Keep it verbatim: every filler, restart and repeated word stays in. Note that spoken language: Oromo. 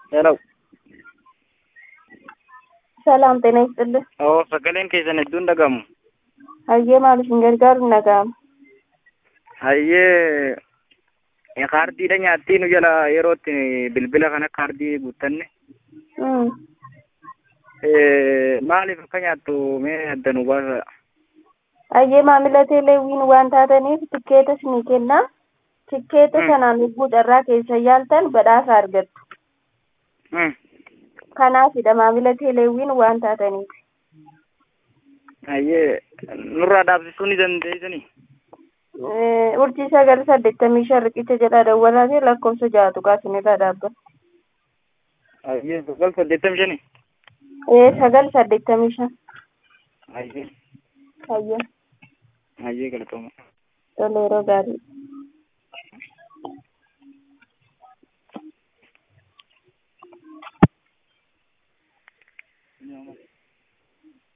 Hello. Salam ጤና ይስጥልኝ። Oh, sagaleen keessan hedduun dhagamu. Hayyee maaliif hin gargaaru dhaga'ama? Hayyee kaardiidha nyaattii nu jala yerootti bilbila kana kaardii guuttanne. Mm. Maaliif akka nyaattu mee adda nu baasa. Hayyee maamila teeleewwiin waan taataniif tikkeeta isinii kennaa. Tikkeeta Mm. sanaan lubbuu carraa keessa yaaltan badhaasa argattu. Mm. Kanaafidha maamila teeleewwiin waan taataniif. Hayyee nurraa dhaabsisuu ni dandeessanii? Eh, urjii sagal saddeettamii shan riqicha jedha dawwalaa fi lakkoofsa ja'atu kaasinirraa dhaabbata. Hayyee sagal saddeettamii shanii? Eh, sagal saddeettamii shan. Hayyee. Hayyee. Hayyee galatooma. Tole yeroo gaarii. Yeah.